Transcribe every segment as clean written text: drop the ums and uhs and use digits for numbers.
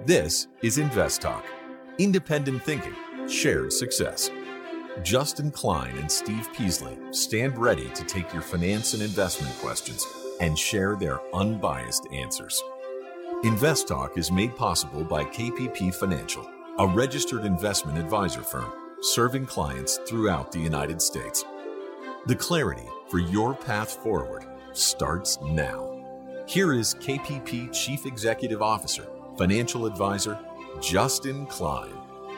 This is Invest Talk. Independent thinking, shared success. Justin Klein and Steve Peasley stand ready to take your finance and investment questions and share their unbiased answers. Invest Talk is made possible by KPP Financial, a registered investment advisor firm serving clients throughout the United States. The clarity for your path forward starts now. Here is KPP Chief Executive Officer, Financial Advisor, Justin Klein.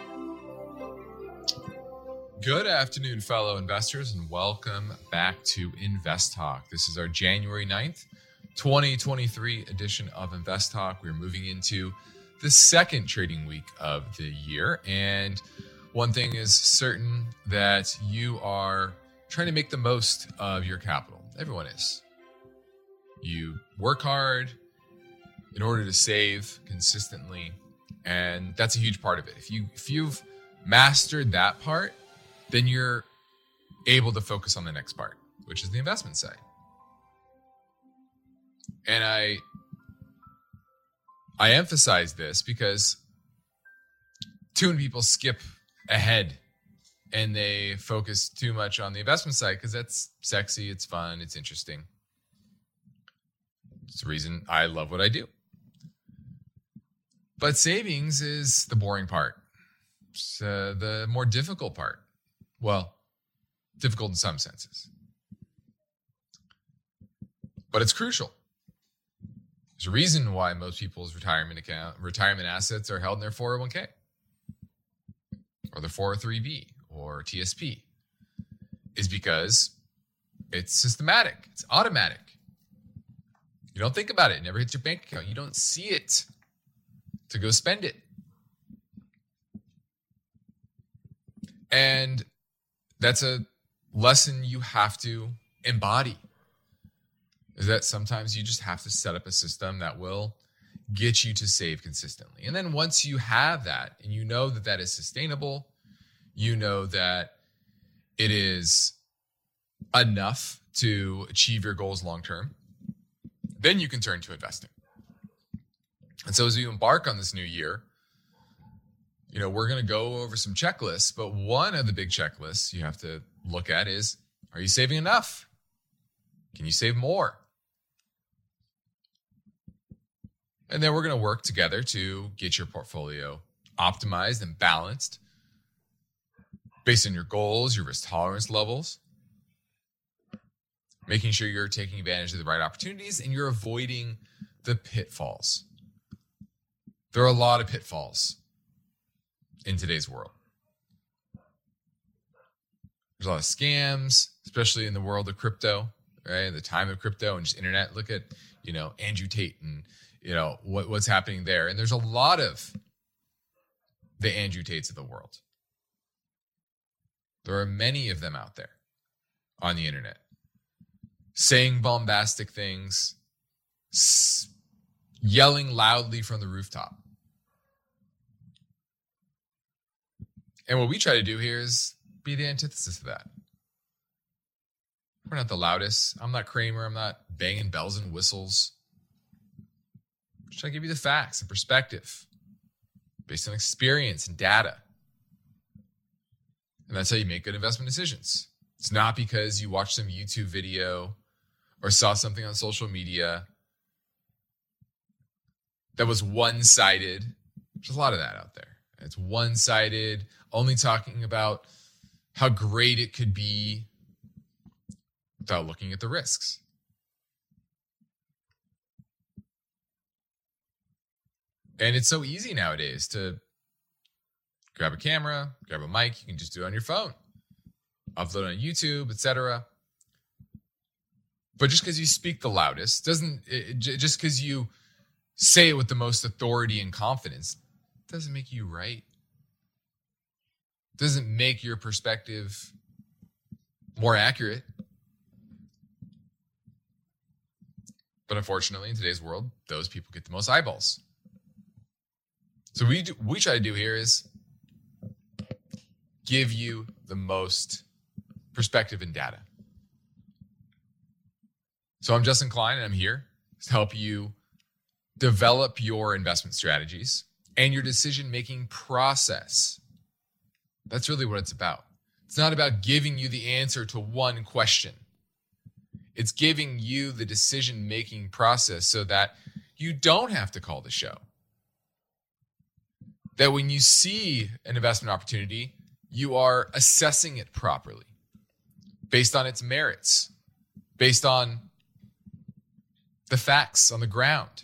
Good afternoon, fellow investors, and welcome back to Invest Talk. This is our January 9th, 2023 edition of Invest Talk. We're moving into the second trading week of the year, and one thing is certain, that you are trying to make the most of your capital. Everyone is. You work hard in order to save consistently, and that's a huge part of it. If you've mastered that part, then you're able to focus on the next part, which is the investment side. And I emphasize this because too many people skip ahead and they focus too much on the investment side because that's sexy, it's fun, it's interesting. It's the reason I love what I do. But savings is the boring part. It's the more difficult part. Well, difficult in some senses. But it's crucial. There's a reason why most people's retirement assets are held in their 401k or their 403b or TSP, is because it's systematic. It's automatic. You don't think about it. It never hits your bank account. You don't see it to go spend it. And that's a lesson you have to embody, is that sometimes you just have to set up a system that will get you to save consistently. And then once you have that and you know that that is sustainable, you know that it is enough to achieve your goals long term, then you can turn to investing. And so as we embark on this new year, we're going to go over some checklists, but one of the big checklists you have to look at is, are you saving enough? Can you save more? And then we're going to work together to get your portfolio optimized and balanced based on your goals, your risk tolerance levels, making sure you're taking advantage of the right opportunities and you're avoiding the pitfalls. There are a lot of pitfalls in today's world. There's a lot of scams, especially in the world of crypto, right? The time of crypto and just internet. Look at, Andrew Tate and, what's happening there. And there's a lot of the Andrew Tates of the world. There are many of them out there on the internet, saying bombastic things, yelling loudly from the rooftop. And what we try to do here is be the antithesis of that. We're not the loudest. I'm not Kramer. I'm not banging bells and whistles. I'm just trying to give you the facts and perspective based on experience and data. And that's how you make good investment decisions. It's not because you watched some YouTube video or saw something on social media that was one-sided. There's a lot of that out there. It's one-sided, only talking about how great it could be without looking at the risks. And it's so easy nowadays to grab a camera, grab a mic. You can just do it on your phone, upload on YouTube, etc. But just because you speak the loudest just because you say it with the most authority and confidence doesn't make you right. Doesn't make your perspective more accurate. But unfortunately, in today's world, those people get the most eyeballs. So we try to do here is give you the most perspective and data. So I'm Justin Klein, and I'm here to help you develop your investment strategies and your decision-making process. That's really what it's about. It's not about giving you the answer to one question. It's giving you the decision-making process so that you don't have to call the show. That when you see an investment opportunity, you are assessing it properly based on its merits, based on the facts on the ground,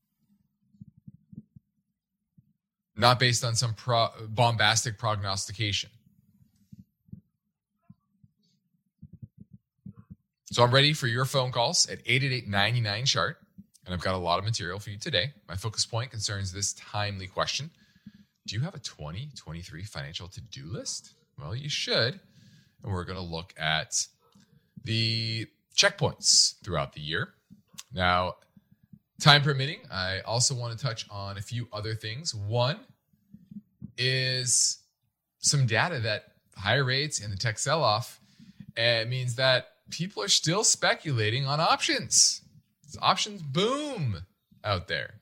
not based on some bombastic prognostication. So I'm ready for your phone calls at 888-99-CHART, and I've got a lot of material for you today. My focus point concerns this timely question. Do you have a 2023 financial to-do list? Well, you should. And we're going to look at the checkpoints throughout the year. Now, time permitting, I also want to touch on a few other things. One is some data that higher rates and the tech sell-off means that people are still speculating on options. It's options boom out there.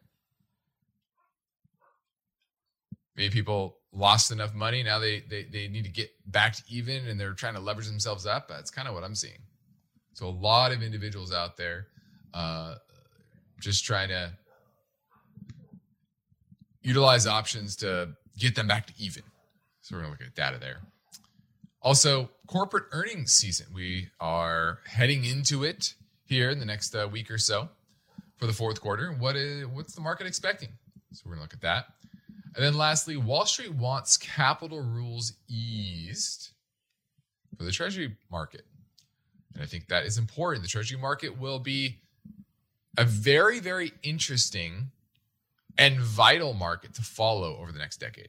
Maybe people lost enough money. Now they need to get back to even and they're trying to leverage themselves up. That's kind of what I'm seeing. So a lot of individuals out there just trying to utilize options to get them back to even. So we're going to look at data there. Also, corporate earnings season. We are heading into it here in the next week or so for the fourth quarter. What's the market expecting? So we're going to look at that. And then lastly, Wall Street wants capital rules eased for the Treasury market. And I think that is important. The Treasury market will be a very, very interesting and vital market to follow over the next decade.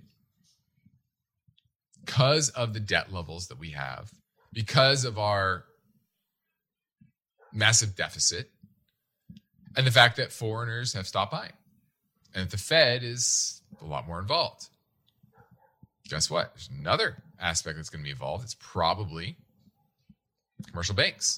Because of the debt levels that we have, because of our massive deficit, and the fact that foreigners have stopped buying, and that the Fed is a lot more involved. Guess what? There's another aspect that's going to be involved. It's probably commercial banks.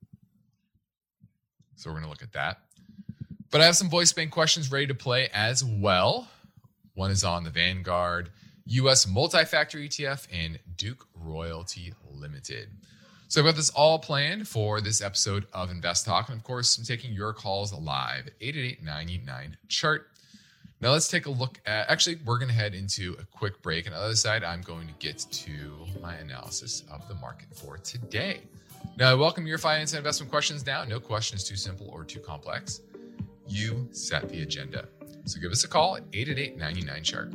So we're going to look at that. But I have some voice bank questions ready to play as well. One is on the Vanguard U.S. Multi-Factor ETF and Duke Royalty Limited. So I've got this all planned for this episode of Invest Talk. And of course, I'm taking your calls live at 888-99-CHART. Now let's take a look at, actually, we're going to head into a quick break. And on the other side, I'm going to get to my analysis of the market for today. Now, I welcome your finance and investment questions now. No question is too simple or too complex. You set the agenda. So give us a call at 888-99-CHART.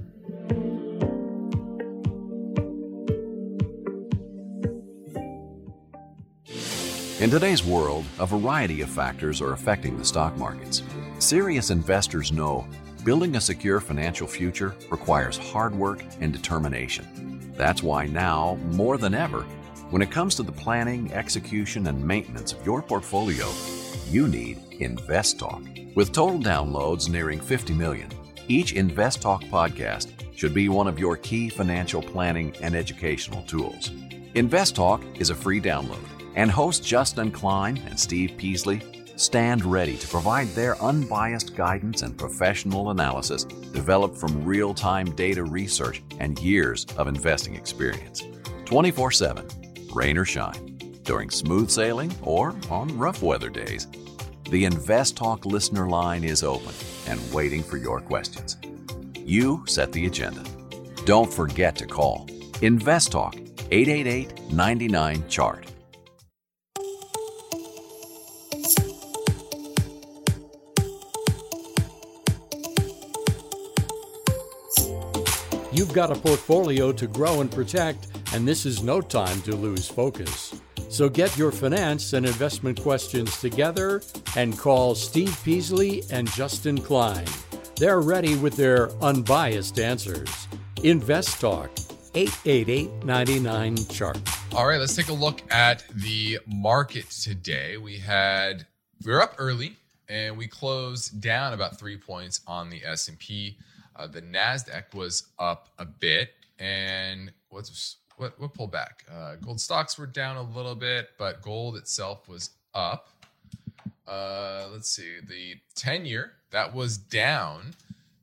In today's world, a variety of factors are affecting the stock markets. Serious investors know building a secure financial future requires hard work and determination. That's why now, more than ever, when it comes to the planning, execution, and maintenance of your portfolio, you need Invest Talk. With total downloads nearing 50 million, each Invest Talk podcast should be one of your key financial planning and educational tools. Invest Talk is a free download, and hosts Justin Klein and Steve Peasley stand ready to provide their unbiased guidance and professional analysis developed from real-time data research and years of investing experience. 24/7, rain or shine, during smooth sailing or on rough weather days. The Invest Talk listener line is open and waiting for your questions. You set the agenda. Don't forget to call Invest Talk 888-99-CHART. You've got a portfolio to grow and protect, and this is no time to lose focus. So get your finance and investment questions together and call Steve Peasley and Justin Klein. They're ready with their unbiased answers. Invest Talk, 888-99-CHART. All right, let's take a look at the market today. We were up early, and we closed down about 3 points on the S&P. The NASDAQ was up a bit, and what pulled back? Gold stocks were down a little bit, but gold itself was up. Let's see, the 10-year, that was down.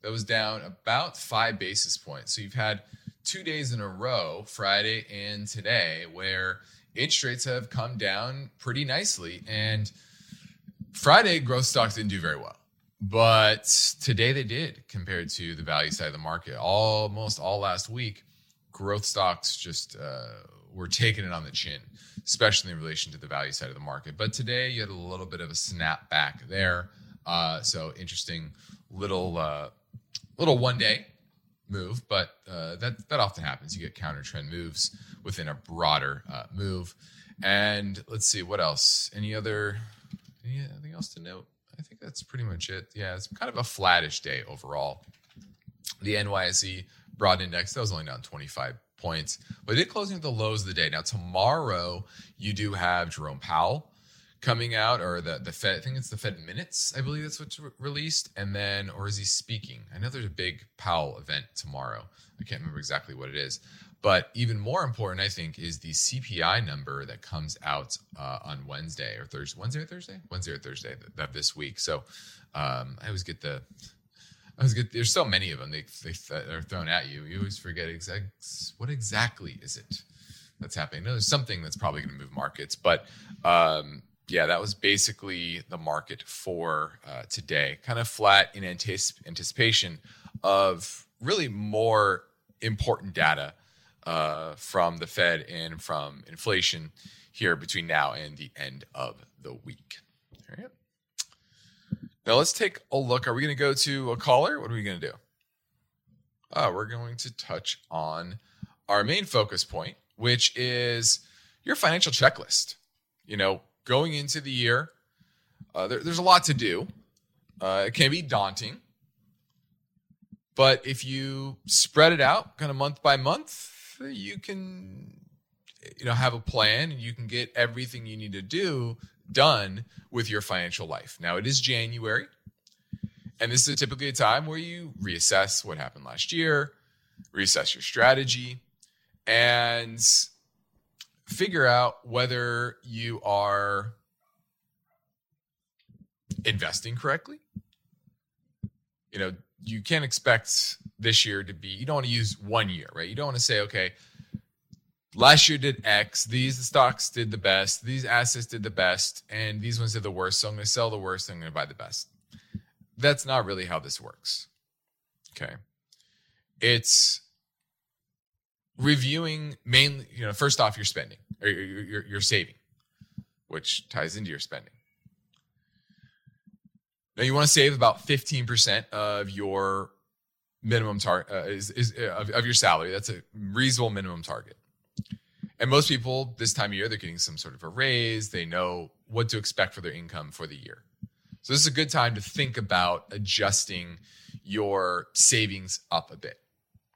that was down about 5 basis points. So you've had 2 days in a row, Friday and today, where interest rates have come down pretty nicely. And Friday, growth stocks didn't do very well. But today they did compared to the value side of the market. Almost all last week, growth stocks just were taking it on the chin, especially in relation to the value side of the market. But today you had a little bit of a snap back there. So interesting little one-day move, but that often happens. You get counter trend moves within a broader move. And let's see, what else? Anything else to note? I think that's pretty much it. Yeah, it's kind of a flattish day overall. The NYSE broad index, that was only down 25 points, but it did close near the lows of the day. Now, tomorrow, you do have Jerome Powell coming out, or the Fed, I think it's the Fed minutes, I believe that's what's released. And then, or is he speaking? I know there's a big Powell event tomorrow. I can't remember exactly what it is. But even more important, I think, is the CPI number that comes out on Wednesday or Thursday. Wednesday or Thursday of this week. So I always get there's so many of them they are thrown at you. You always forget what exactly is it that's happening. No, there's something that's probably going to move markets. But yeah, that was basically the market for today. Kind of flat in anticipation of really more important data from the Fed and from inflation here between now and the end of the week. All right. Now let's take a look. Are we going to go to a caller? What are we going to do? We're going to touch on our main focus point, which is your financial checklist. You know, going into the year, there's a lot to do. It can be daunting. But if you spread it out kind of month by month, you can, have a plan and you can get everything you need to do done with your financial life. Now, it is January, and this is typically a time where you reassess what happened last year, reassess your strategy, and figure out whether you are investing correctly. You can't expect this year to be, you don't want to use 1 year, right? You don't want to say, okay, last year did X, these stocks did the best, these assets did the best, and these ones did the worst, so I'm going to sell the worst, I'm going to buy the best. That's not really how this works, okay? It's reviewing mainly, first off, your spending, or your saving, which ties into your spending. Now, you want to save about 15% of your minimum target of your salary. That's a reasonable minimum target. And most people this time of year, they're getting some sort of a raise. They know what to expect for their income for the year. So this is a good time to think about adjusting your savings up a bit.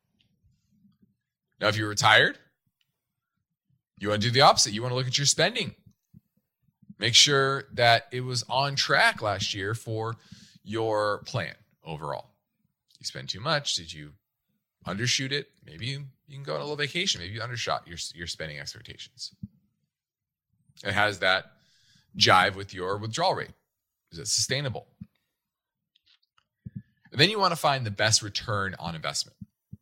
Now, if you're retired, you want to do the opposite. You want to look at your spending. Make sure that it was on track last year for your plan overall. You spend too much? Did you undershoot it? Maybe you can go on a little vacation. Maybe you undershot your spending expectations. And how does that jive with your withdrawal rate? Is it sustainable? And then you want to find the best return on investment.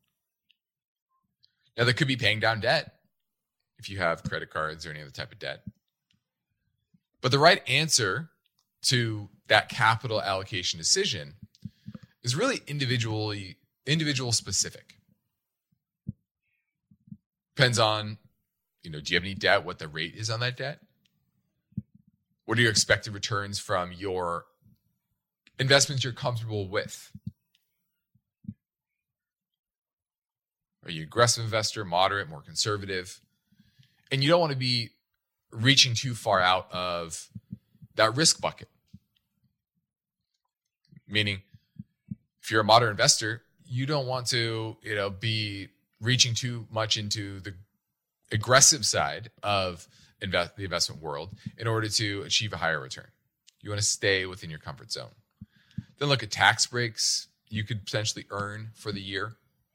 Now, that could be paying down debt if you have credit cards or any other type of debt. But the right answer to that capital allocation decision is really individual specific. Depends on, do you have any debt, what the rate is on that debt? What are your expected returns from your investments you're comfortable with? Are you an aggressive investor, moderate, more conservative? And you don't want to be reaching too far out of that risk bucket. Meaning, if you're a moderate investor, you don't want to, be reaching too much into the aggressive side of the investment world in order to achieve a higher return. You want to stay within your comfort zone. Then look at tax breaks you could potentially earn for the year.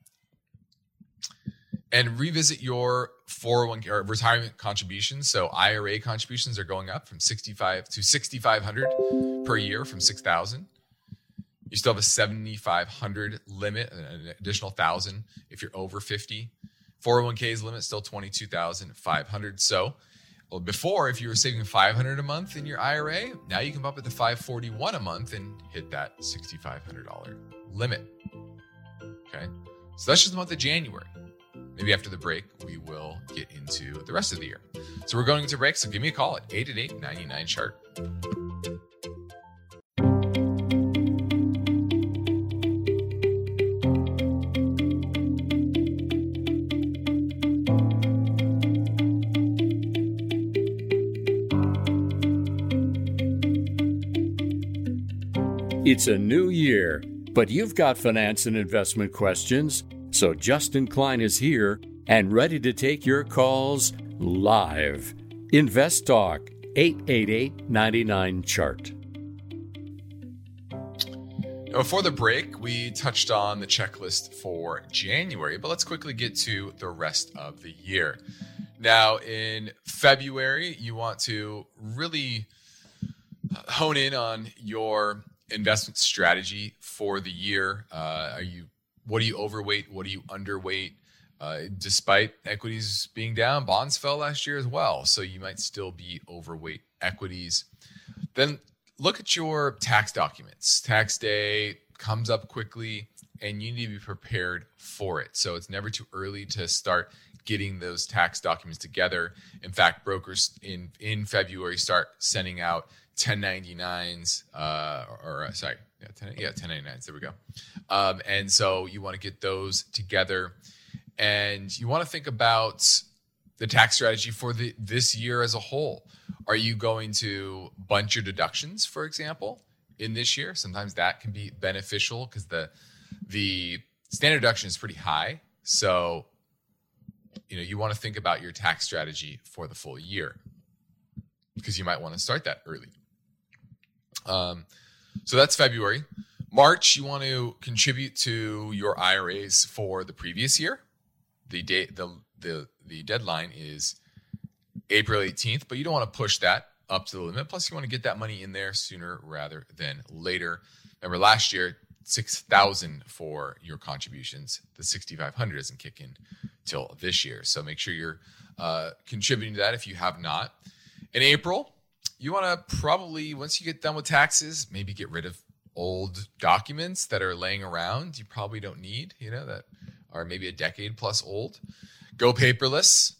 And revisit your 401k or retirement contributions. So IRA contributions are going up from $6,500 to $6,500 per year from $6,000. You still have a 7,500 limit, an additional 1,000 if you're over 50. 401k's limit still 22,500. So before, if you were saving $500 a month in your IRA, now you can bump it to $541 a month and hit that $6,500 limit. Okay, so that's just the month of January. Maybe after the break, we will get into the rest of the year. So we're going into break, so give me a call at 888-99-CHART. It's a new year, but you've got finance and investment questions, so Justin Klein is here and ready to take your calls live. Invest Talk, 888-99-CHART. Before the break, we touched on the checklist for January, but let's quickly get to the rest of the year. Now, in February, you want to really hone in on your investment strategy for the year. What do you overweight? What do you underweight? Despite equities being down, bonds fell last year as well. So you might still be overweight equities. Then look at your tax documents. Tax day comes up quickly and you need to be prepared for it. So it's never too early to start getting those tax documents together. In fact, brokers in February start sending out 1099s, 1099s. There we go. And so you want to get those together, and you want to think about the tax strategy for this year as a whole. Are you going to bunch your deductions, for example, in this year? Sometimes that can be beneficial because the standard deduction is pretty high. So, you want to think about your tax strategy for the full year because you might want to start that early. So that's February. March, you want to contribute to your IRAs for the previous year. The deadline is April 18th, but you don't want to push that up to the limit. Plus, you want to get that money in there sooner rather than later. Remember, last year, $6,000 for your contributions. The $6,500 doesn't kick in till this year. So make sure you're contributing to that if you have not. In April, you want to probably, once you get done with taxes, maybe get rid of old documents that are laying around you probably don't need, that are maybe a decade plus old. Go paperless.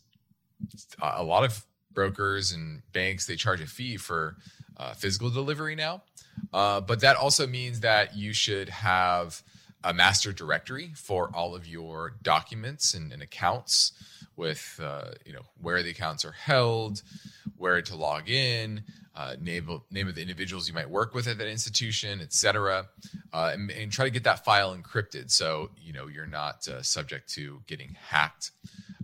A lot of brokers and banks, they charge a fee for physical delivery now. But that also means that you should have a master directory for all of your documents and accounts with, where the accounts are held, where to log in, name of the individuals you might work with at that institution, et cetera, and try to get that file encrypted so you're not subject to getting hacked.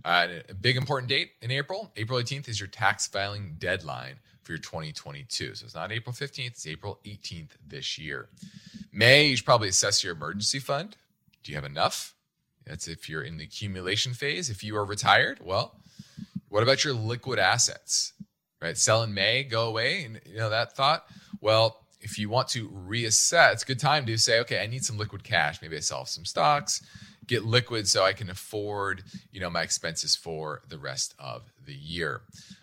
A big important date in April 18th is your tax filing deadline for your 2022. So it's not April 15th, it's April 18th this year. May, you should probably assess your emergency fund. Do you have enough? That's if you're in the accumulation phase. If you are retired, well, what about your liquid assets? Right? Sell in May, go away. And that thought, well, if you want to reassess, it's a good time to say, okay, I need some liquid cash. Maybe I sell some stocks, get liquid so I can afford, my expenses for the rest of the year.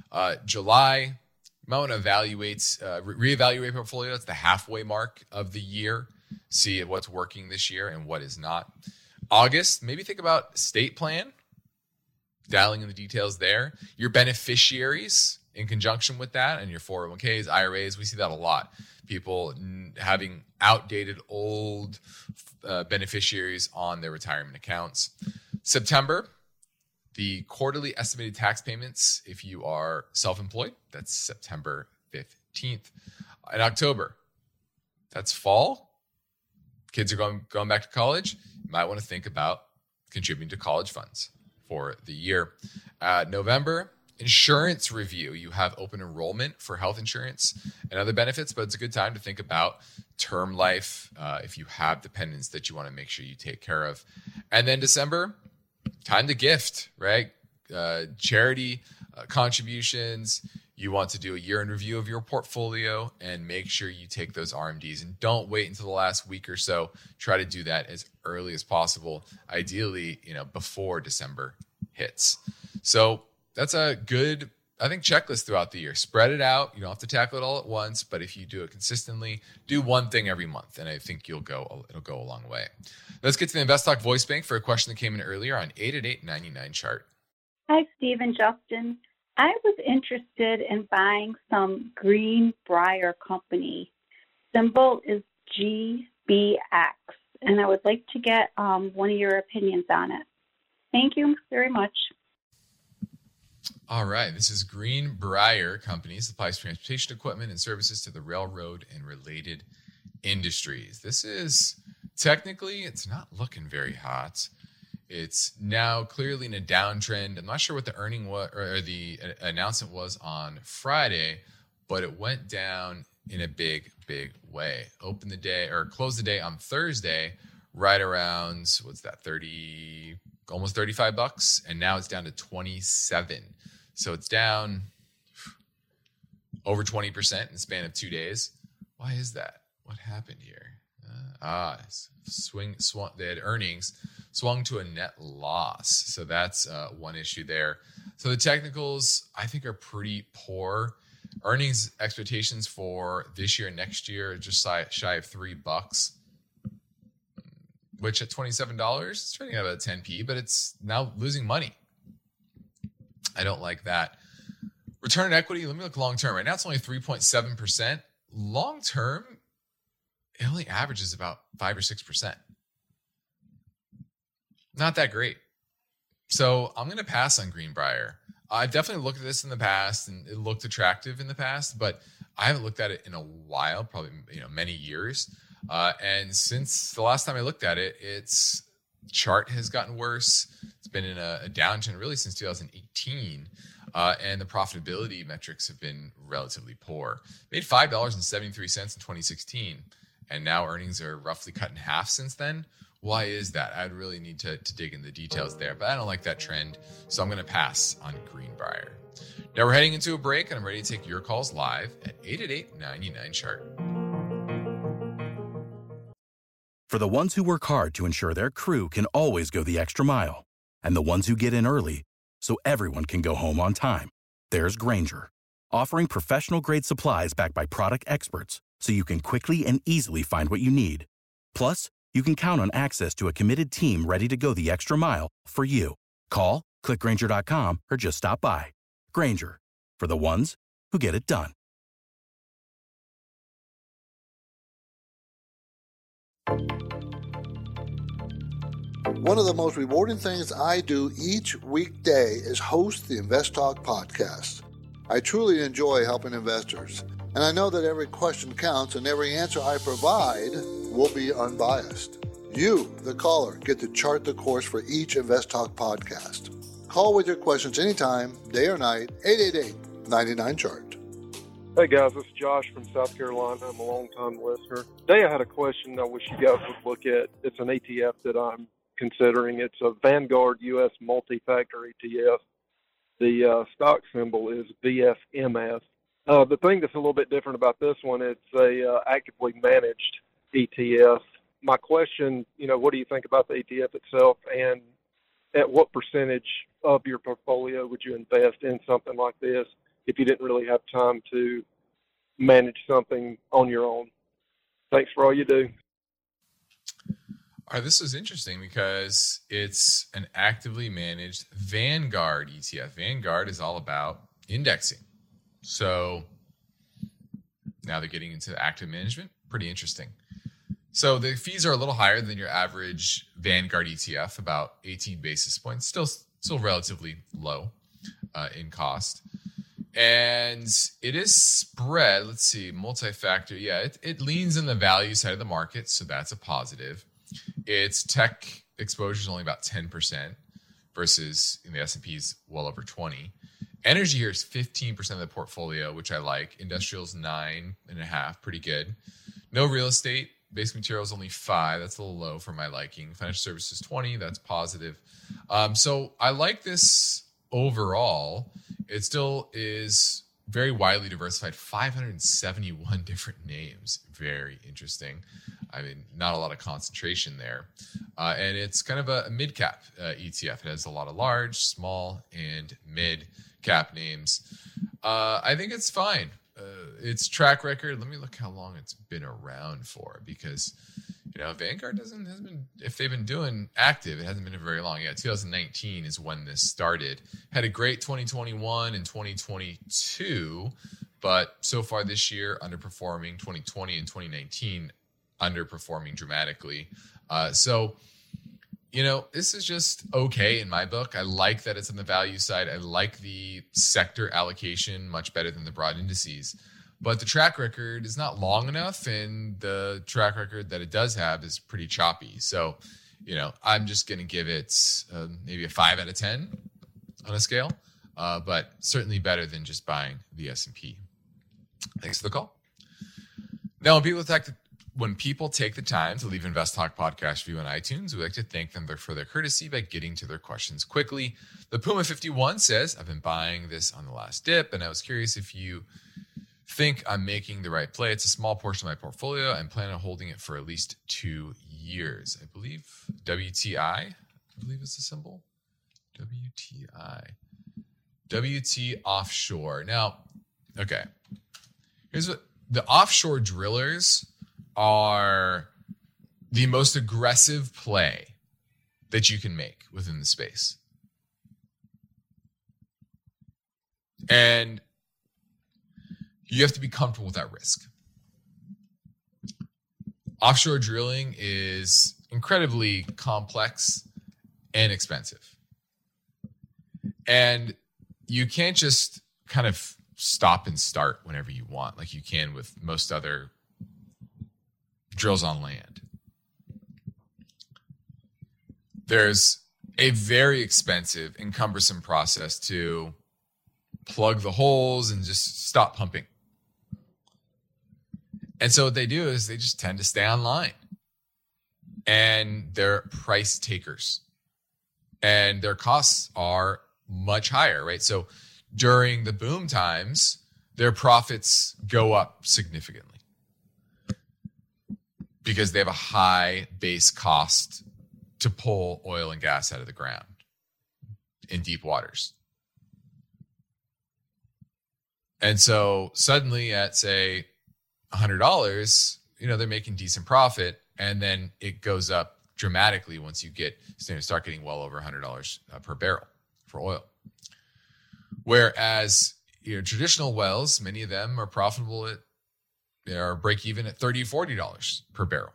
July, you might want to reevaluate portfolio. That's the halfway mark of the year. See what's working this year and what is not. August, maybe think about estate plan, dialing in the details there. Your beneficiaries in conjunction with that, and your 401ks, IRAs, we see that a lot. People having outdated old beneficiaries on their retirement accounts. September, the quarterly estimated tax payments, if you are self-employed, that's September 15th. In October, that's fall. Kids are going back to college. You might want to think about contributing to college funds for the year. November, insurance review. You have open enrollment for health insurance and other benefits, but it's a good time to think about term life if you have dependents that you want to make sure you take care of. And then December, time to gift, right? Charity contributions. you want to do a year in review of your portfolio and make sure you take those RMDs, and don't wait until the last week or so. Try to do that as early as possible, ideally, before December hits. So that's a good, I think, checklist throughout the year. Spread it out. You don't have to tackle it all at once, but if you do it consistently, do one thing every month, and I think it'll go a long way. Let's get to the Invest Talk voice bank for a question that came in earlier on 888-99-CHART. Hi, Steve and Justin. I was interested in buying some Greenbrier Company. Symbol is GBX, and I would like to get one of your opinions on it. Thank you very much. All right. This is Greenbrier Company. Supplies transportation equipment and services to the railroad and related industries. This is technically, it's not looking very hot. It's now clearly in a downtrend. I'm not sure what the earning was or the announcement was on Friday, but it went down in a big way. Opened the day or closed the day on Thursday right around, what's that, almost $35, and now it's down to 27. So it's down over 20% in the span of 2 days. Why is that? What happened here? They had earnings swung to a net loss. So that's one issue there. So the technicals, I think, are pretty poor. Earnings expectations for this year and next year are just shy of $3, which at $27, it's trading at about 10p, but it's now losing money. I don't like that. Return on equity, let me look long term. Right now it's only 3.7%. Long term, it only averages about 5 or 6%. Not that great. So I'm going to pass on Greenbrier. I've definitely looked at this in the past, and it looked attractive in the past, but I haven't looked at it in a while, probably many years. And since the last time I looked at it, its chart has gotten worse. It's been in a downtrend really since 2018. And the profitability metrics have been relatively poor. Made $5.73 in 2016, and now earnings are roughly cut in half since then. Why is that? I'd really need to dig into the details there, but I don't like that trend, so I'm going to pass on Greenbrier. Now we're heading into a break, and I'm ready to take your calls live at 888-99-CHART. For the ones who work hard to ensure their crew can always go the extra mile, and the ones who get in early so everyone can go home on time, there's Grainger, offering professional-grade supplies backed by product experts so you can quickly and easily find what you need. Plus, you can count on access to a committed team ready to go the extra mile for you. Call, click Grainger.com, or just stop by. Grainger, for the ones who get it done. One of the most rewarding things I do each weekday is host the Invest Talk podcast. I truly enjoy helping investors, and I know that every question counts and every answer I provide will be unbiased. You, the caller, get to chart the course for each Invest Talk podcast. Call with your questions anytime, day or night, 888-99-CHART. Hey guys, this is Josh from South Carolina. I'm a long-time listener. Today I had a question I wish you guys would look at. It's an ETF that I'm considering. It's a Vanguard U.S. multi-factor ETF. The stock symbol is VFMS. The thing that's a little bit different about this one, it's a actively managed ETF. My question, what do you think about the ETF itself, and at what percentage of your portfolio would you invest in something like this if you didn't really have time to manage something on your own? Thanks for all you do. All right, this is interesting because it's an actively managed Vanguard ETF. Vanguard is all about indexing. So now they're getting into active management. Pretty interesting. So the fees are a little higher than your average Vanguard ETF, about 18 basis points. Still relatively low in cost. And it is spread. Let's see, multi-factor. Yeah, it leans in the value side of the market, so that's a positive. Its tech exposure is only about 10% versus in the S&P's well over 20%. Energy here is 15% of the portfolio, which I like. Industrials 9.5%, pretty good. No real estate. Basic materials only 5%. That's a little low for my liking. Financial services 20%. That's positive. So I like this overall. It still is very widely diversified, 571 different names. Very interesting. I mean, not a lot of concentration there. And it's kind of a mid-cap ETF. It has a lot of large, small, and mid-cap names. I think it's fine. Its track record, let me look how long it's been around for, because Vanguard hasn't been, if they've been doing active, it hasn't been very long. Yeah, 2019 is when this started. Had a great 2021 and 2022, but so far this year, underperforming. 2020 and 2019, underperforming dramatically. So this is just okay in my book. I like that it's on the value side. I like the sector allocation much better than the broad indices. But the track record is not long enough, and the track record that it does have is pretty choppy. So, I'm just going to give it maybe a 5 out of 10 on a scale, but certainly better than just buying the S&P. Thanks for the call. Now, when people take the time to leave Invest Talk podcast review on iTunes, we like to thank them for their courtesy by getting to their questions quickly. The Puma51 says, I've been buying this on the last dip, and I was curious if you think I'm making the right play. It's a small portion of my portfolio. I'm planning on holding it for at least 2 years. I believe WTI, is the symbol. WT offshore. Now, okay. Here's what the offshore drillers are: the most aggressive play that you can make within the space. And you have to be comfortable with that risk. Offshore drilling is incredibly complex and expensive. And you can't just kind of stop and start whenever you want, like you can with most other drills on land. There's a very expensive and cumbersome process to plug the holes and just stop pumping. And so what they do is they just tend to stay online, and they're price takers, and their costs are much higher, right? So during the boom times, their profits go up significantly because they have a high base cost to pull oil and gas out of the ground in deep waters. And so suddenly at, say, $100, they're making decent profit, and then it goes up dramatically once you start getting well over $100 per barrel for oil. Whereas traditional wells, many of them are profitable are break even at $30, $40 per barrel.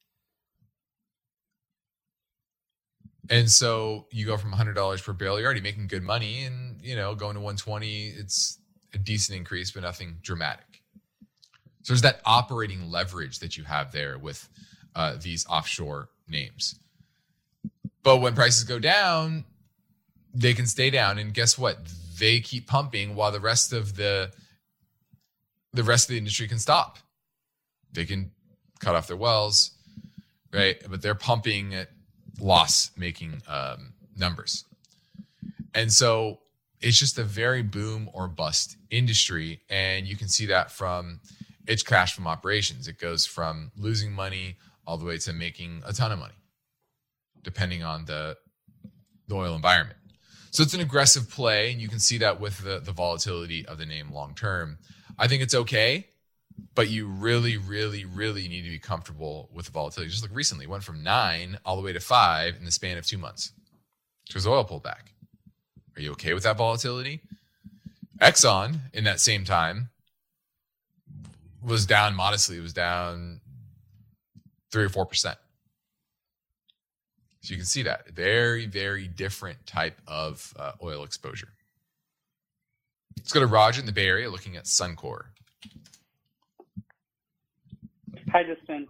And so you go from $100 per barrel, you're already making good money, and going to 120, it's a decent increase, but nothing dramatic. So there's that operating leverage that you have there with these offshore names. But when prices go down, they can stay down, and guess what? They keep pumping while the rest of the industry can stop. They can cut off their wells, right? But they're pumping at loss-making numbers. And so it's just a very boom or bust industry, and you can see that from its cash from operations. It goes from losing money all the way to making a ton of money, depending on the oil environment. So it's an aggressive play, and you can see that with the volatility of the name long term. I think it's okay, but you really, really, really need to be comfortable with the volatility. Just like recently, it went from 9 all the way to 5 in the span of 2 months because oil pulled back. Are you okay with that volatility? Exxon, in that same time, was down modestly. It was down 3 or 4%. So you can see that. Very, very different type of oil exposure. Let's go to Roger in the Bay Area looking at Suncor. Hi, Justin.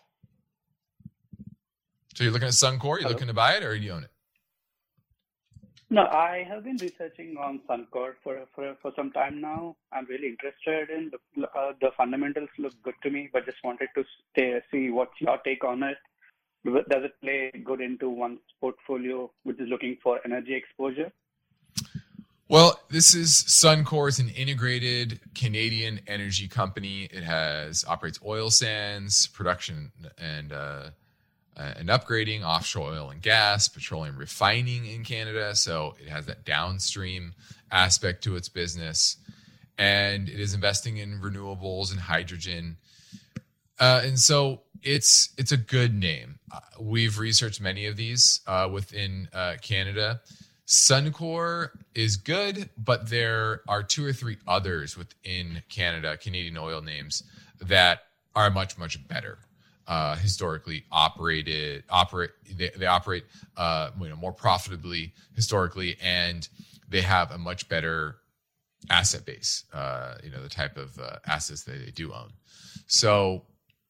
So you're looking at Suncor? You're looking to buy it, or do you own it? No, I have been researching on Suncor for some time now. I'm really interested in the fundamentals look good to me, but just wanted to see what's your take on it. Does it play good into one's portfolio, which is looking for energy exposure? Well, this is Suncor. It's an integrated Canadian energy company. It operates oil sands, production and upgrading, offshore oil and gas, petroleum refining in Canada. So it has that downstream aspect to its business. And it is investing in renewables and hydrogen. And so it's a good name. We've researched many of these within Canada. Suncor is good, but there are 2 or 3 others within Canada, Canadian oil names, that are much, much better. Historically they operate more profitably historically, and they have a much better asset base, the type of assets that they do own. So,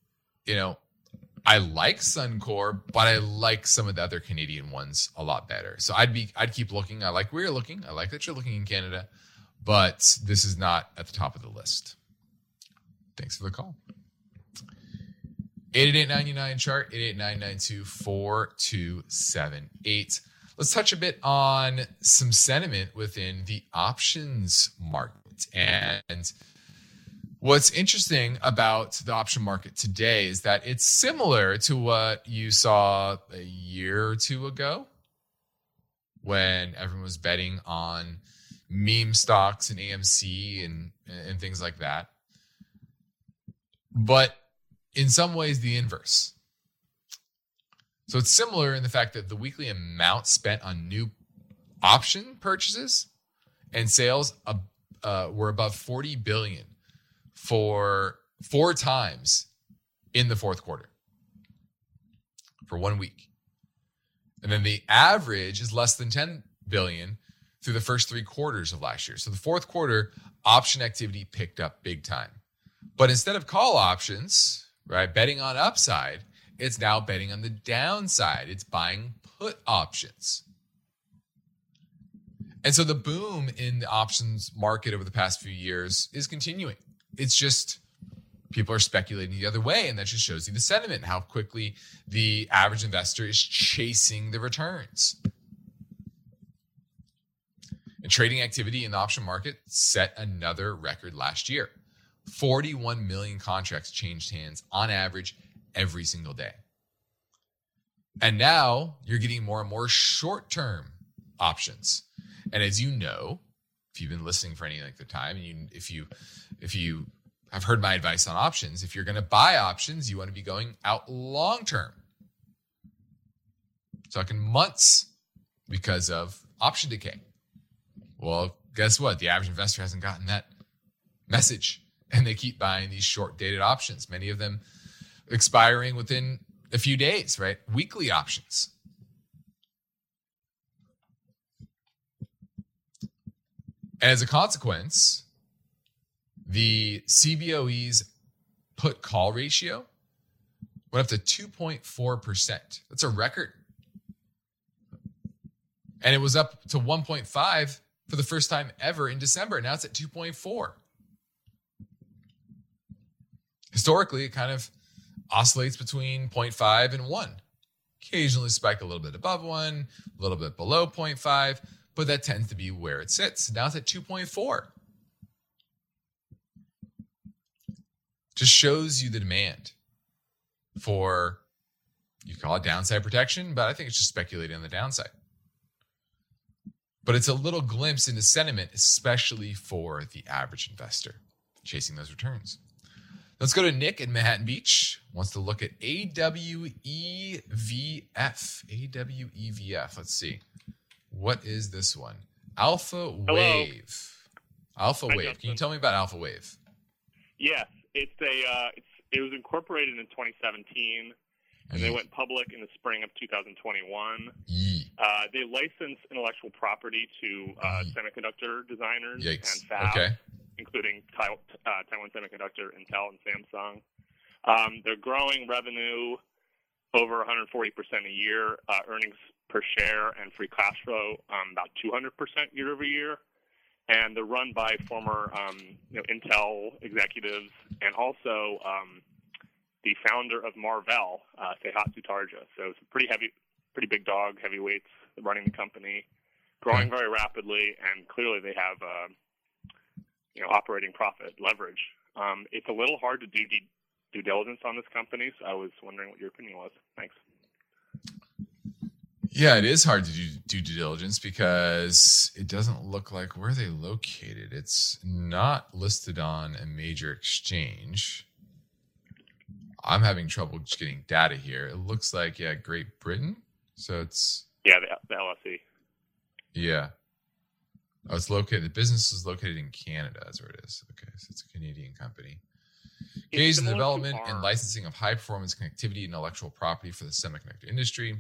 I like Suncor, but I like some of the other Canadian ones a lot better. So I'd keep looking. I like where you're looking. I like that you're looking in Canada, but this is not at the top of the list. Thanks for the call. 888-99 chart, 888-992-4278. Let's touch a bit on some sentiment within the options market. And what's interesting about the option market today is that it's similar to what you saw a year or two ago when everyone was betting on meme stocks and AMC and things like that. But in some ways, the inverse. So it's similar in the fact that the weekly amount spent on new option purchases and sales were above $40 billion for 4 times in the fourth quarter for 1 week. And then the average is less than $10 billion through the first 3 quarters of last year. So the fourth quarter, option activity picked up big time. But instead of call options, right, betting on upside, it's now betting on the downside. It's buying put options. And so the boom in the options market over the past few years is continuing. It's just people are speculating the other way, and that just shows you the sentiment and how quickly the average investor is chasing the returns. And trading activity in the option market set another record last year. 41 million contracts changed hands on average every single day. And now you're getting more and more short-term options. And as you know, if you've been listening for any length of time, and if you have heard my advice on options, if you're going to buy options, you want to be going out long-term. Talking months because of option decay. Well, guess what? The average investor hasn't gotten that message. And they keep buying these short-dated options, many of them expiring within a few days, right? Weekly options. And as a consequence, the CBOE's put-call ratio went up to 2.4%. That's a record. And it was up to 1.5 for the first time ever in December. Now it's at 2.4. Historically, it kind of oscillates between 0.5 and 1. Occasionally spike a little bit above 1, a little bit below 0.5, but that tends to be where it sits. Now it's at 2.4. Just shows you the demand for, you call it downside protection, but I think it's just speculating on the downside. But it's a little glimpse into sentiment, especially for the average investor chasing those returns. Let's go to Nick in Manhattan Beach. Wants to look at AWEVF. AWEVF. Let's see. What is this one? Alpha Wave. Alpha Wave. Can you tell me about Alpha Wave? Yes, it was incorporated in 2017, and they went public in the spring of 2021. They licensed intellectual property to semiconductor designers and fabs, including Taiwan Semiconductor, Intel, and Samsung. They're growing revenue over 140% a year, earnings per share and free cash flow about 200% year over year. And they're run by former Intel executives and also the founder of Marvell, Sehat Sutardja. So it's a pretty big dog, heavyweights running the company. growing very rapidly, and clearly they have operating profit leverage. It's a little hard to do due diligence on this company, so I was wondering what your opinion was. Thanks. Yeah, it is hard to do due diligence because it doesn't look like where they located. It's not listed on a major exchange. I'm having trouble just getting data here. It looks like, Great Britain. So it's... Yeah, the LSE. Yeah. Oh, it's located. The business is located in Canada. That's where it is. Okay, so it's a Canadian company. Engaged in the development and licensing of high-performance connectivity and intellectual property for the semiconductor industry.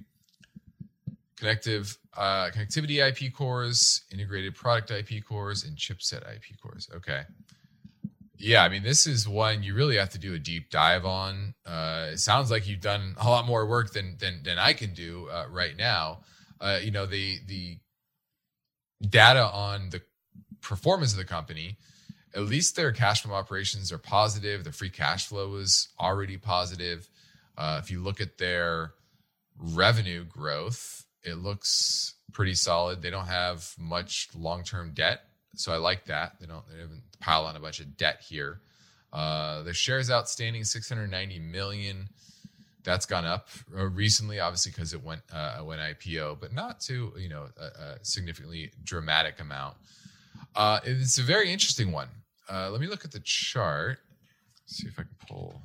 Connectivity IP cores, integrated product IP cores, and chipset IP cores. Okay. Yeah, I mean, this is one you really have to do a deep dive on. It sounds like you've done a lot more work than I can do right now. The data on the performance of the company, at least their cash from operations are positive. Their free cash flow is already positive. If you look at their revenue growth, it looks pretty solid. They don't have much long-term debt, so I like that. They haven't piled on a bunch of debt here. Their shares outstanding 690 million. That's gone up recently, obviously because it went IPO, but not to a significantly dramatic amount. It's a very interesting one. Let me look at the chart. See if I can pull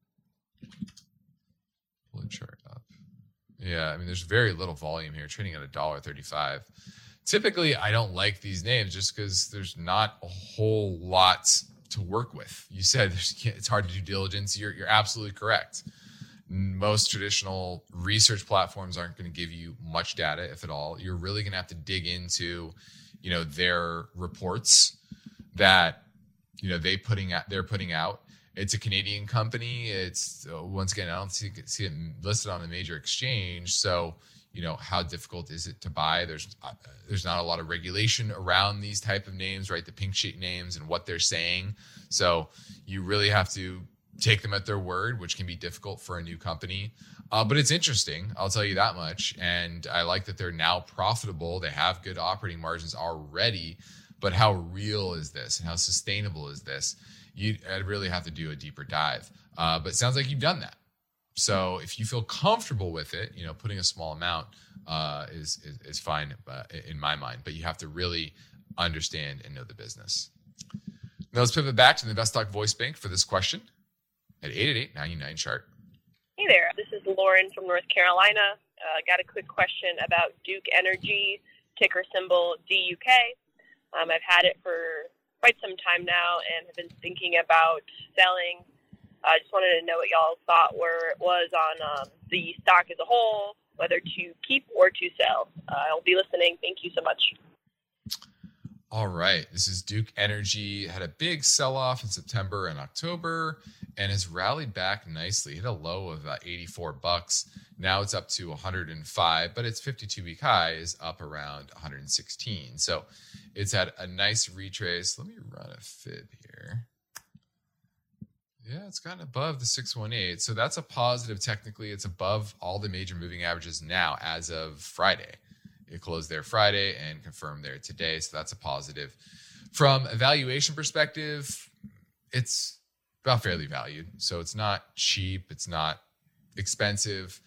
the chart up. Yeah, I mean, there's very little volume here, trading at $1.35. Typically, I don't like these names just because there's not a whole lot to work with. You said it's hard to do diligence. You're absolutely correct. Most traditional research platforms aren't going to give you much data, if at all. You're really going to have to dig into, their reports that, they're putting out. It's a Canadian company. It's once again, I don't see it listed on a major exchange. So, how difficult is it to buy? There's not a lot of regulation around these type of names, right? The pink sheet names and what they're saying. So you really have to take them at their word, which can be difficult for a new company. But it's interesting, I'll tell you that much. And I like that they're now profitable. They have good operating margins already. But how real is this? And how sustainable is this? I'd really have to do a deeper dive. But it sounds like you've done that. So if you feel comfortable with it, putting a small amount is fine in my mind. But you have to really understand and know the business. Now let's pivot back to the InvestTalk Voice Bank for this question at 888-99-CHART. Hey there, this is Lauren from North Carolina. Got a quick question about Duke Energy, ticker symbol DUK. I've had it for quite some time now and have been thinking about selling. I just wanted to know what y'all thought where it was on the stock as a whole, whether to keep or to sell. I'll be listening. Thank you so much. All right. This is Duke Energy. Had a big sell-off in September and October and has rallied back nicely. Hit a low of $84. Now it's up to 105, but its 52-week high is up around 116. So it's had a nice retrace. Let me run a fib here. Yeah, it's gotten above the 618. So that's a positive technically. It's above all the major moving averages now as of Friday. It closed there Friday and confirmed there today. So that's a positive. From a valuation perspective, it's about fairly valued. So it's not cheap. It's not expensive.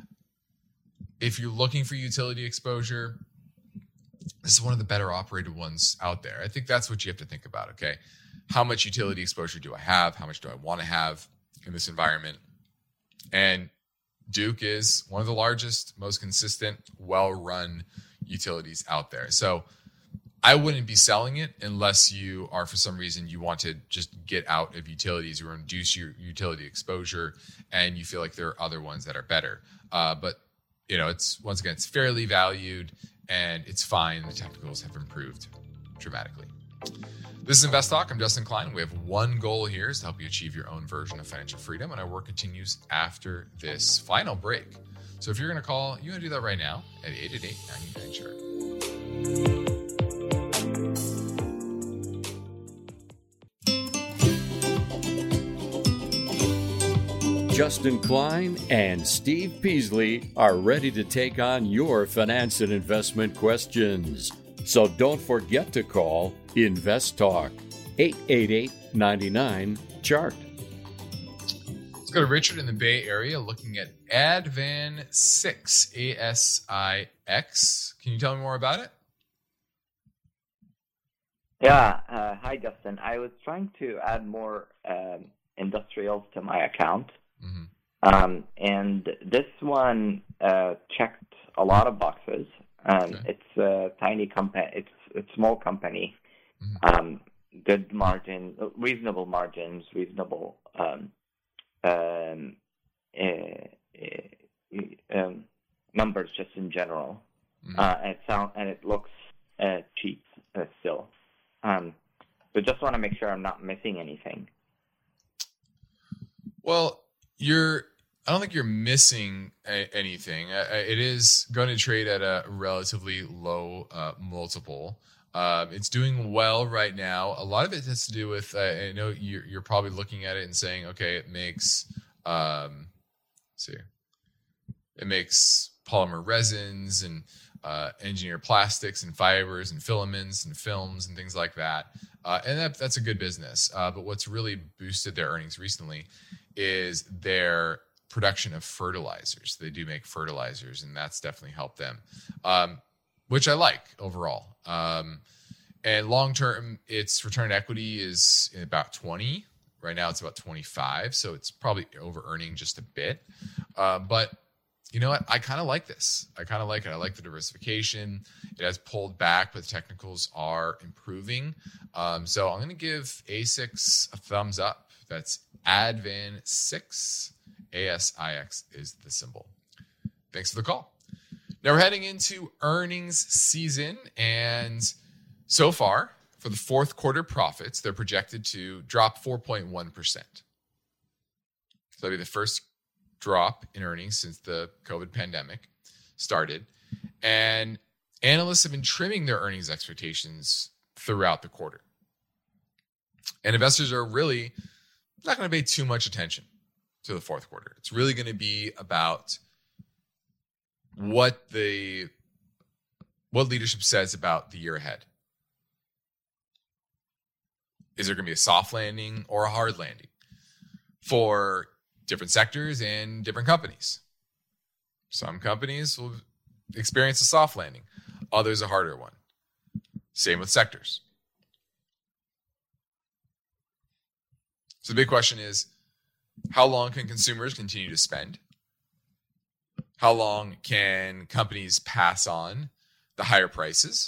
If you're looking for utility exposure, this is one of the better operated ones out there. I think that's what you have to think about, okay? How much utility exposure do I have? How much do I want to have in this environment? And Duke is one of the largest, most consistent, well-run utilities out there. So I wouldn't be selling it unless you are, for some reason, you want to just get out of utilities or reduce your utility exposure and you feel like there are other ones that are better. But, it's once again, it's fairly valued and it's fine. The technicals have improved dramatically. This is Invest Talk. I'm Justin Klein. We have one goal here is to help you achieve your own version of financial freedom, and our work continues after this final break. So if you're going to call, you want to do that right now at 888-99-CHART. Justin Klein and Steve Peasley are ready to take on your finance and investment questions. So don't forget to call Invest Talk 888-99-CHART. Let's go to Richard in the Bay Area looking at Advan 6, ASIX. Can you tell me more about it? Yeah. Hi, Justin. I was trying to add more industrials to my account. And this one checked a lot of boxes. It's a tiny company. It's a small company. Good margin, reasonable margins, reasonable numbers just in general. And it looks cheap still. So just want to make sure I'm not missing anything. Well, I don't think you're missing anything. It is going to trade at a relatively low multiple. It's doing well right now. A lot of it has to do with, I know you're probably looking at it and saying, okay, it makes, it makes polymer resins and engineered plastics and fibers and filaments and films and things like that. And that's a good business. But what's really boosted their earnings recently is their production of fertilizers. They do make fertilizers, and that's definitely helped them, which I like overall. And long term, its return on equity is about 20. Right now, it's about 25, so it's probably over earning just a bit. But you know what? I kind of like this. I kind of like it. I like the diversification. It has pulled back, but the technicals are improving. So I'm going to give ASIX a thumbs up. That's Advan 6. ASIX is the symbol. Thanks for the call. Now we're heading into earnings season, and so far for the fourth quarter profits, they're projected to drop 4.1%. So that'll be the first drop in earnings since the COVID pandemic started. And analysts have been trimming their earnings expectations throughout the quarter. And investors are really not going to pay too much attention to the fourth quarter. It's really going to be about what leadership says about the year ahead. Is there going to be a soft landing or a hard landing for different sectors and different companies? Some companies will experience a soft landing, others a harder one. Same with sectors. So the big question is, how long can consumers continue to spend? How long can companies pass on the higher prices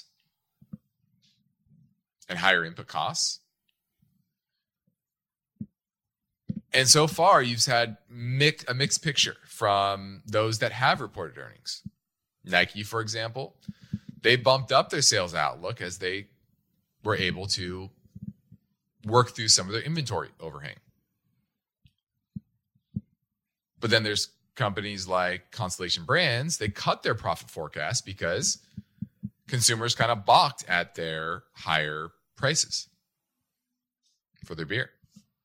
and higher input costs? And so far, you've had a mixed picture from those that have reported earnings. Nike, for example, they bumped up their sales outlook as they were able to work through some of their inventory overhang. But then there's companies like Constellation Brands, they cut their profit forecast because consumers kind of balked at their higher prices for their beer.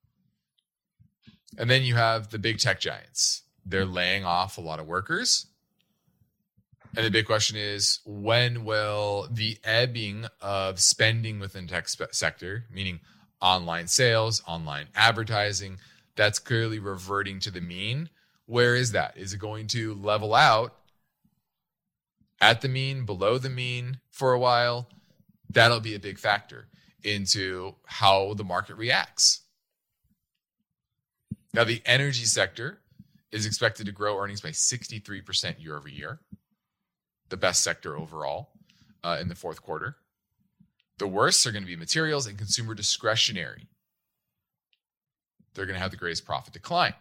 And then you have the big tech giants. They're laying off a lot of workers. And the big question is, when will the ebbing of spending within the tech sector, meaning online sales, online advertising, that's clearly reverting to the mean? Where is that? Is it going to level out at the mean, below the mean for a while? That'll be a big factor into how the market reacts. Now, the energy sector is expected to grow earnings by 63% year over year, the best sector overall in the fourth quarter. The worst are going to be materials and consumer discretionary. They're going to have the greatest profit decline.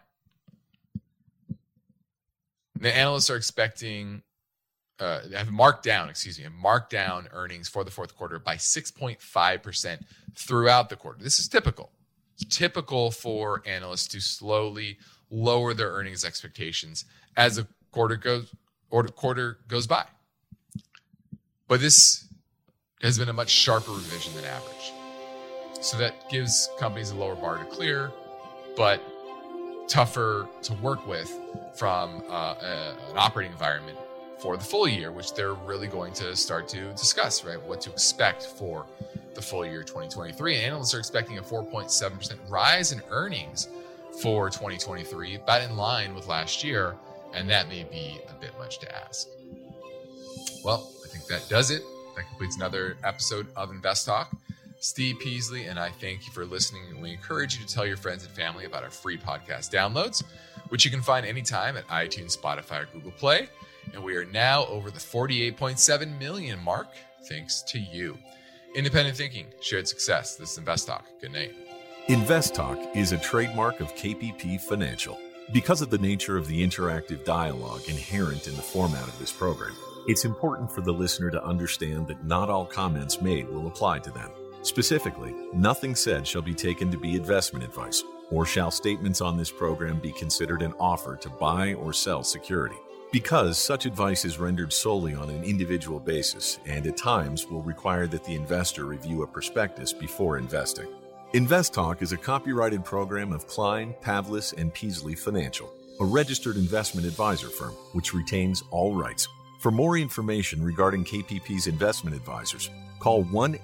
The analysts are expecting, have marked down earnings for the fourth quarter by 6.5% throughout the quarter. This is typical. It's typical for analysts to slowly lower their earnings expectations as the quarter goes by. But this has been a much sharper revision than average. So that gives companies a lower bar to clear, but tougher to work with from an operating environment for the full year, which they're really going to start to discuss, right? What to expect for the full year 2023. And analysts are expecting a 4.7% rise in earnings for 2023, about in line with last year. And that may be a bit much to ask. Well, I think that does it. That completes another episode of Invest Talk. Steve Peasley and I thank you for listening, and we encourage you to tell your friends and family about our free podcast downloads, which you can find anytime at iTunes, Spotify, or Google Play. And we are now over the 48.7 million mark, thanks to you. Independent thinking, shared success. This is Invest Talk. Good night. Invest Talk is a trademark of KPP Financial. Because of the nature of the interactive dialogue inherent in the format of this program, it's important for the listener to understand that not all comments made will apply to them. Specifically, nothing said shall be taken to be investment advice, or shall statements on this program be considered an offer to buy or sell security. Because such advice is rendered solely on an individual basis and at times will require that the investor review a prospectus before investing. Invest Talk is a copyrighted program of Klein, Pavlis, and Peasley Financial, a registered investment advisor firm which retains all rights. For more information regarding KPP's investment advisors, call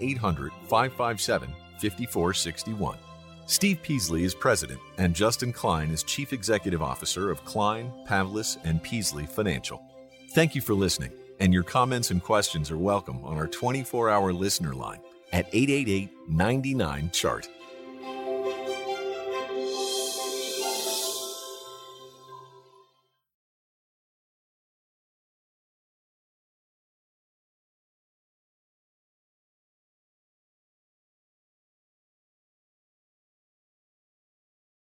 1-800-557-5461. Steve Peasley is president, and Justin Klein is chief executive officer of Klein, Pavlis, and Peasley Financial. Thank you for listening, and your comments and questions are welcome on our 24-hour listener line at 888-99-CHART.